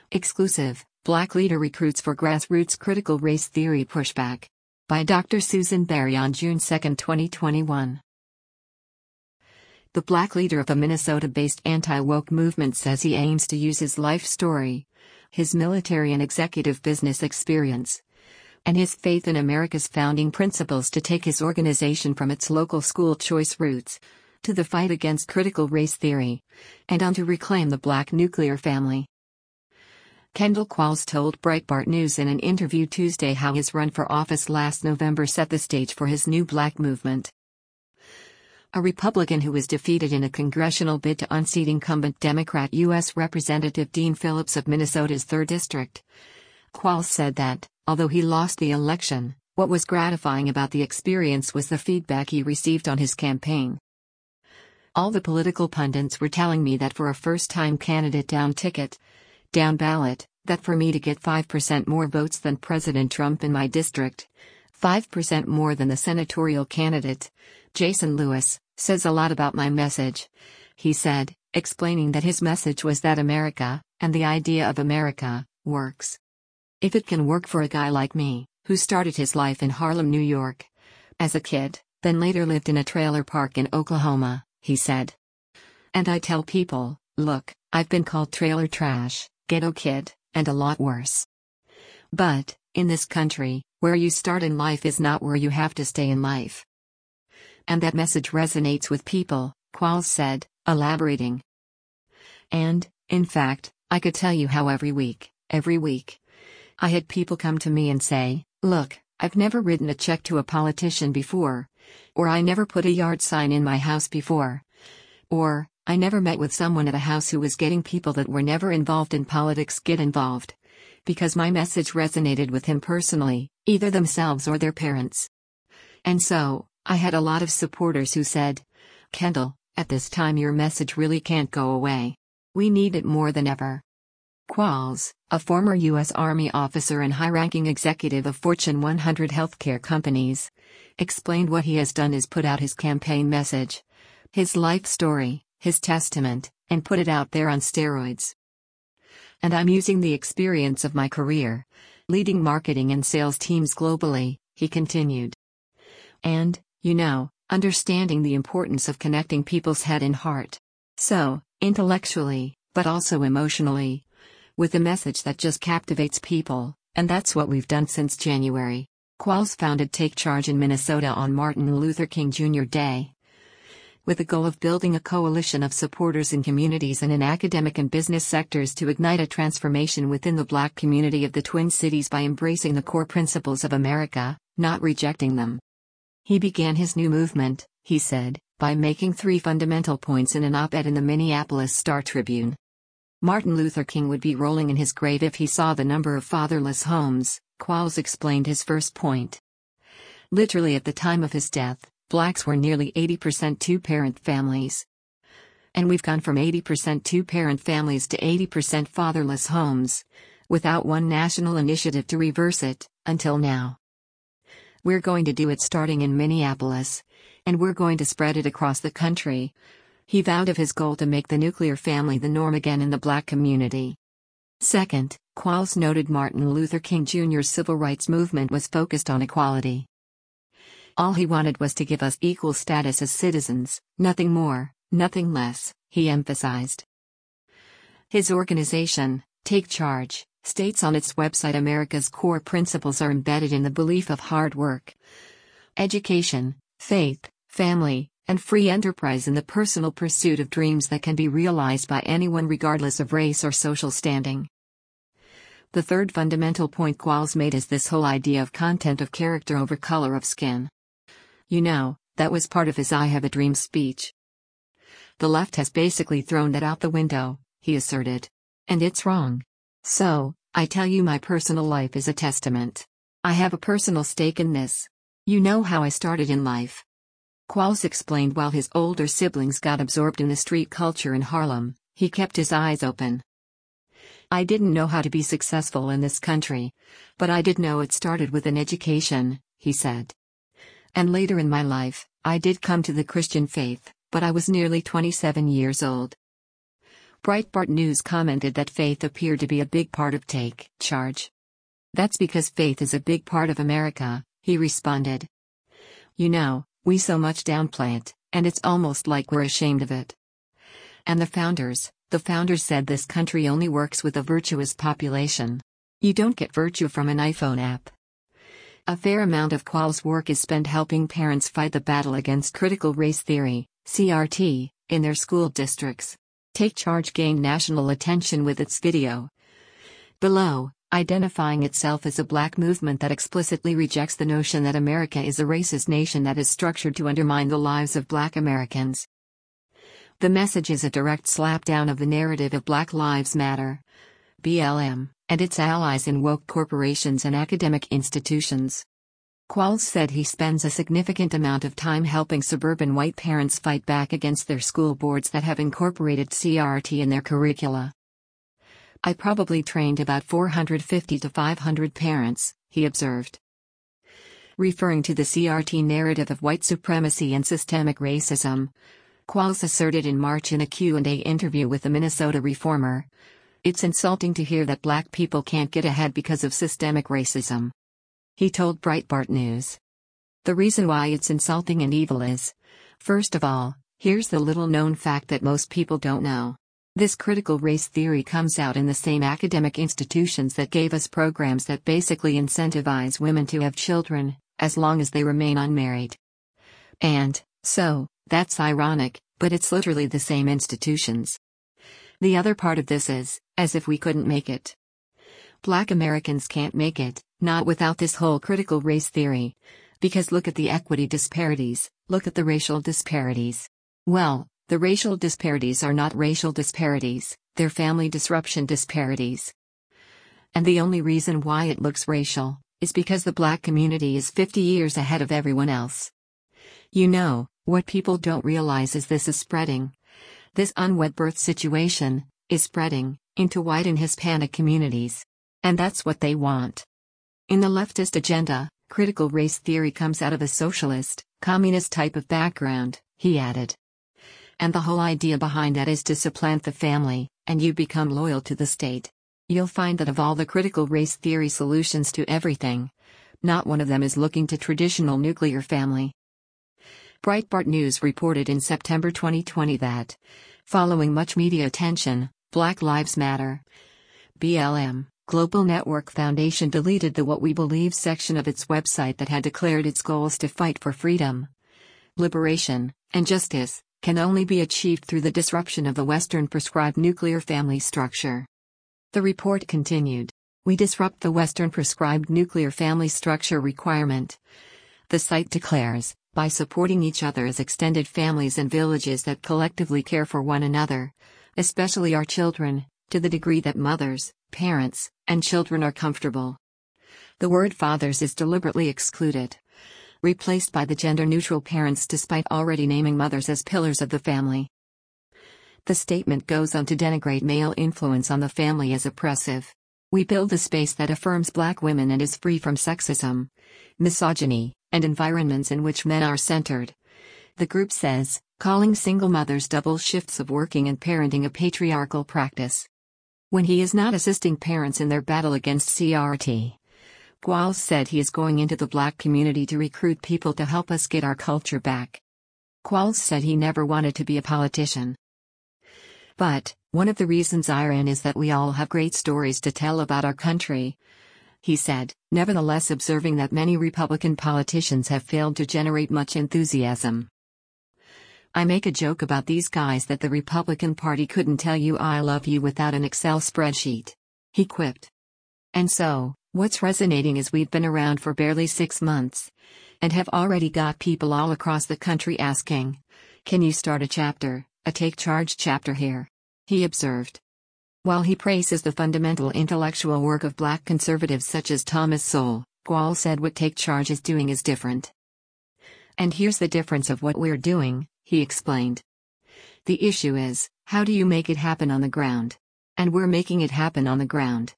Exclusive, Black leader recruits for grassroots critical race theory pushback. By Dr. Susan Berry on June 2, 2021. The Black leader of a Minnesota-based anti-woke movement says he aims to use his life story, his military and executive business experience, and his faith in America's founding principles to take his organization from its local school choice roots to the fight against critical race theory, and on to reclaim the Black nuclear family. Kendall Qualls told Breitbart News in an interview Tuesday how his run for office last November set the stage for his new Black movement. A Republican who was defeated in a congressional bid to unseat incumbent Democrat U.S. Representative Dean Phillips of Minnesota's 3rd District. Qualls said that, although he lost the election, what was gratifying about the experience was the feedback he received on his campaign. All the political pundits were telling me that for a first-time candidate down ticket, down ballot, that for me to get 5% more votes than President Trump in my district, 5% more than the senatorial candidate, Jason Lewis, says a lot about my message, he said, explaining that his message was that America, and the idea of America, works. If it can work for a guy like me, who started his life in Harlem, New York, as a kid, then later lived in a trailer park in Oklahoma, he said. And I tell people, look, I've been called trailer trash, ghetto kid, and a lot worse. But, in this country, where you start in life is not where you have to stay in life. And that message resonates with people, Qualls said, elaborating. And, in fact, I could tell you how every week, I had people come to me and say, look, I've never written a check to a politician before. Or I never put a yard sign in my house before. Or, I never met with someone at a house who was getting people that were never involved in politics get involved. Because my message resonated with him personally, either themselves or their parents. And so, I had a lot of supporters who said, Kendall, at this time your message really can't go away. We need it more than ever. Qualls, a former U.S. Army officer and high-ranking executive of Fortune 100 healthcare companies, explained what he has done is put out his campaign message, his life story, his testament, and put it out there on steroids. And I'm using the experience of my career, leading marketing and sales teams globally, he continued. And, understanding the importance of connecting people's head and heart. So, intellectually, but also emotionally, with a message that just captivates people, and that's what we've done since January. Qualls founded Take Charge in Minnesota on Martin Luther King Jr. Day, with the goal of building a coalition of supporters in communities and in academic and business sectors to ignite a transformation within the Black community of the Twin Cities by embracing the core principles of America, not rejecting them. He began his new movement, he said, by making 3 fundamental points in an op-ed in the Minneapolis Star-Tribune. Martin Luther King would be rolling in his grave if he saw the number of fatherless homes, Qualls explained his first point. Literally at the time of his death, Blacks were nearly 80% two-parent families. And we've gone from 80% two-parent families to 80% fatherless homes, without one national initiative to reverse it, until now. We're going to do it starting in Minneapolis, and we're going to spread it across the country. He vowed of his goal to make the nuclear family the norm again in the Black community. Second, Qualls noted Martin Luther King Jr.'s civil rights movement was focused on equality. All he wanted was to give us equal status as citizens, nothing more, nothing less, he emphasized. His organization, Take Charge, states on its website America's core principles are embedded in the belief of hard work, education, faith, family, and free enterprise in the personal pursuit of dreams that can be realized by anyone regardless of race or social standing. The third fundamental point Qualls made is this whole idea of content of character over color of skin. That was part of his I Have a Dream speech. The left has basically thrown that out the window, he asserted. And it's wrong. So, I tell you my personal life is a testament. I have a personal stake in this. You know how I started in life. Qualls explained while his older siblings got absorbed in the street culture in Harlem, he kept his eyes open. I didn't know how to be successful in this country, but I did know it started with an education, he said. And later in my life, I did come to the Christian faith, but I was nearly 27 years old. Breitbart News commented that faith appeared to be a big part of Take Charge. "That's because faith is a big part of America," he responded. "You know, we so much downplay it, and it's almost like we're ashamed of it." And the founders said this country only works with a virtuous population. You don't get virtue from an iPhone app. A fair amount of Qualls' work is spent helping parents fight the battle against critical race theory, CRT, in their school districts. Take Charge gained national attention with its video below, identifying itself as a black movement that explicitly rejects the notion that America is a racist nation that is structured to undermine the lives of black Americans. The message is a direct slapdown of the narrative of Black Lives Matter, BLM, and its allies in woke corporations and academic institutions. Qualls said he spends a significant amount of time helping suburban white parents fight back against their school boards that have incorporated CRT in their curricula. "I probably trained about 450 to 500 parents," he observed. Referring to the CRT narrative of white supremacy and systemic racism, Qualls asserted in March in a Q&A interview with the Minnesota Reformer, "It's insulting to hear that black people can't get ahead because of systemic racism." He told Breitbart News. "The reason why it's insulting and evil is, first of all, here's the little-known fact that most people don't know. This critical race theory comes out in the same academic institutions that gave us programs that basically incentivize women to have children, as long as they remain unmarried. And, so, that's ironic, but it's literally the same institutions. The other part of this is, as if we couldn't make it. Black Americans can't make it, not without this whole critical race theory. Because look at the equity disparities, look at the racial disparities. Well, the racial disparities are not racial disparities, they're family disruption disparities. And the only reason why it looks racial is because the black community is 50 years ahead of everyone else. You know, what people don't realize is this is spreading. This unwed birth situation is spreading into white and Hispanic communities. And that's what they want. In the leftist agenda, critical race theory comes out of a socialist, communist type of background," he added. "And the whole idea behind that is to supplant the family, and you become loyal to the state. You'll find that of all the critical race theory solutions to everything, not one of them is looking to traditional nuclear family." Breitbart News reported in September 2020 that, following much media attention, Black Lives Matter, BLM, Global Network Foundation deleted the What We Believe section of its website that had declared its goals to fight for freedom, liberation, and justice can only be achieved through the disruption of the Western prescribed nuclear family structure. The report continued, "We disrupt the Western prescribed nuclear family structure requirement," the site declares, "by supporting each other as extended families and villages that collectively care for one another, especially our children, to the degree that mothers, parents, and children are comfortable." The word fathers is deliberately excluded, replaced by the gender-neutral parents despite already naming mothers as pillars of the family. The statement goes on to denigrate male influence on the family as oppressive. "We build a space that affirms black women and is free from sexism, misogyny, and environments in which men are centered," the group says, calling single mothers double shifts of working and parenting a patriarchal practice. When he is not assisting parents in their battle against CRT, Qualls said he is going into the black community to recruit people to help us get our culture back. Qualls said he never wanted to be a politician. "But, one of the reasons I ran is that we all have great stories to tell about our country," he said, nevertheless observing that many Republican politicians have failed to generate much enthusiasm. "I make a joke about these guys that the Republican Party couldn't tell you I love you without an Excel spreadsheet," he quipped. "And so, what's resonating is we've been around for barely 6 months, and have already got people all across the country asking, 'Can you start a Take Charge chapter here?'" he observed. While he praises the fundamental intellectual work of black conservatives such as Thomas Sowell, Qualls said what Take Charge is doing is different. "And here's the difference of what we're doing," he explained. "The issue is, how do you make it happen on the ground? And we're making it happen on the ground."